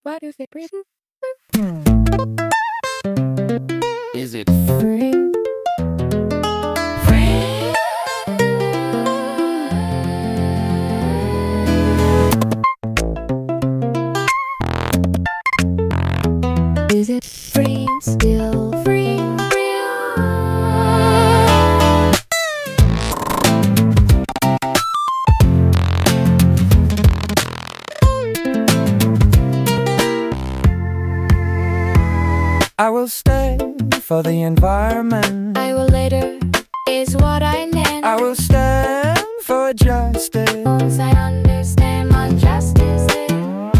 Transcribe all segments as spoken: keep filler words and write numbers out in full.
What is it written? Is it free? Free. Is it free? Still free? I will stand for the environment. I will later is what I meant. I will stand for justice. Once I understand my justice there.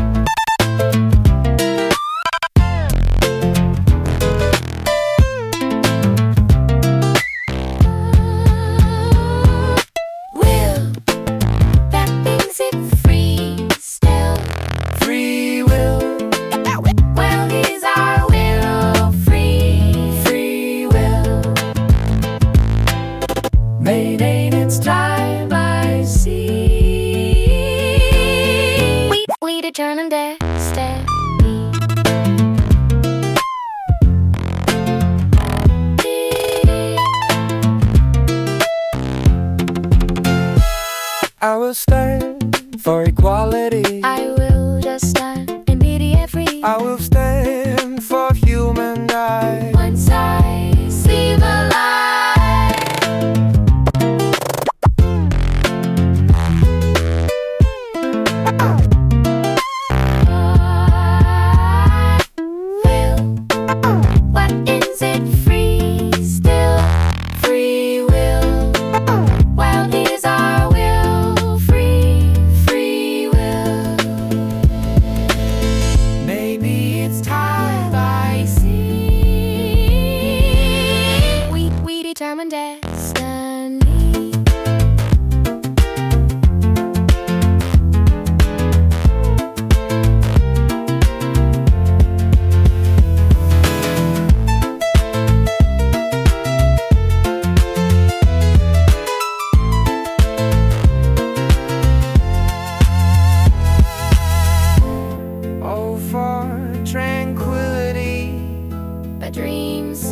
Will, that means it free still. Free will. Well, is our will free? Free will. Mayday, it's time I see. We, we determine destiny. I will stand for equality. I will just stand and be the every. I will stand for human rights. Once I see the light. I will. What is it free still? Free will. Well, is our will free? Free will. Maybe it's time I see. We, we determine destiny. Oh, for tranquility. But dreams